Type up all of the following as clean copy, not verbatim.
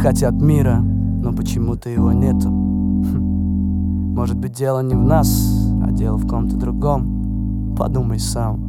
хотят мира, но почему-то его нету. Может быть, дело не в нас, а дело в ком-то другом. Подумай сам,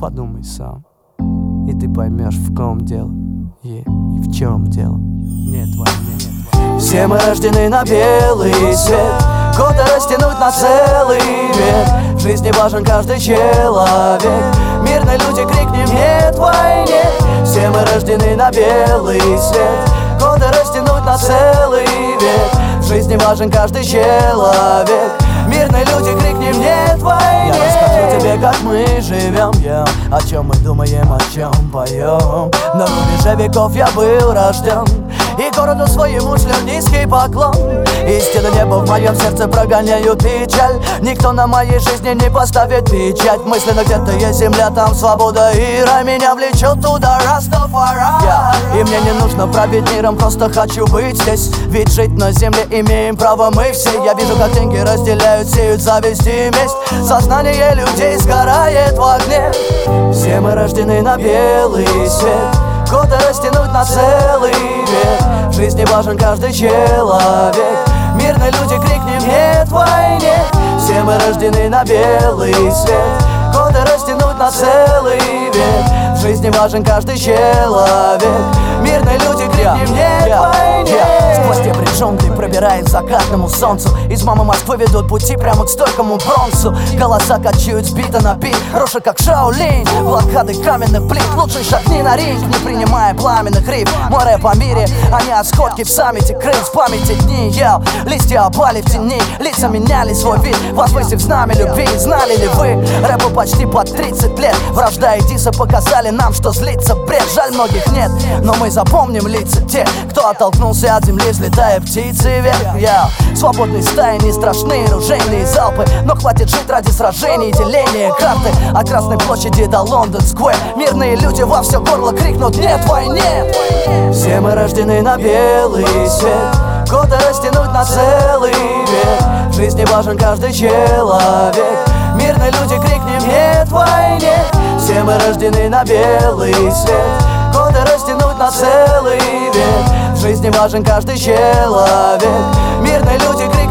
и ты поймешь, в ком дело и в чем дело. Нет войны. Все мы рождены на белый свет, годы растянуть на целый век. В жизни важен каждый человек, мирные люди, крикнем нет войне. Все мы рождены на белый свет, годы растянуть на целый век. В жизни важен каждый человек, мирные люди, крикнем нет войне. Я расскажу тебе, как мы живем, о чем мы думаем, о чем поем. На рубеже веков я был рожден, и городу своему шлю низкий поклон. Истинно небо в моем сердце прогоняют печаль. Никто на моей жизни не поставит печать. Мысленно где-то есть земля, там свобода и рай. Меня влечет туда Растафарай. И мне не нужно править миром, просто хочу быть здесь. Ведь жить на земле имеем право мы все. Я вижу, как деньги разделяют, сеют зависть и месть. Сознание людей сгорает в огне. Все мы рождены на белый свет, годы растянуть на целый век. В жизни важен каждый человек, мирные люди, крикнем нет войне. Все мы рождены на белый свет, годы растянуть на целый век. В жизни важен каждый человек, мирные люди, крикнем нет войне. Сквозь дебри джунглей пробираясь к закатному солнцу, из мамы Москвы ведут пути прямо к стойкому бронзу. Голоса качают сбито на бит, руши как Шаолинь, блокады каменных плит. Лучшие шагни на ринг, не принимая пламенных риф. Мой рэп о мире, а не о сходке в саммите. Крым в памяти дни, листья опали в тени, лица меняли свой вид, возвысив знамя любви. Знали ли вы, рэпу почти по 30 лет. Вражда и диса показали нам, что злиться бред. Жаль, многих нет, но мы запомним лица тех, кто оттолкнулся от земли, взлетая птицы вверх. Свободные стаи не страшны, ружейные залпы, но хватит жить ради сражений и деления карты. От Красной площади до Лондон-сквер мирные люди во все горло крикнут нет войне. Все мы рождены на белый свет, годы растянуть на целый век. В жизни важен каждый человек, мирные люди, крикнем нет войне. Все мы рождены на белый свет, годы растянуть на целый век. В жизни важен каждый человек, мирные люди, крикнем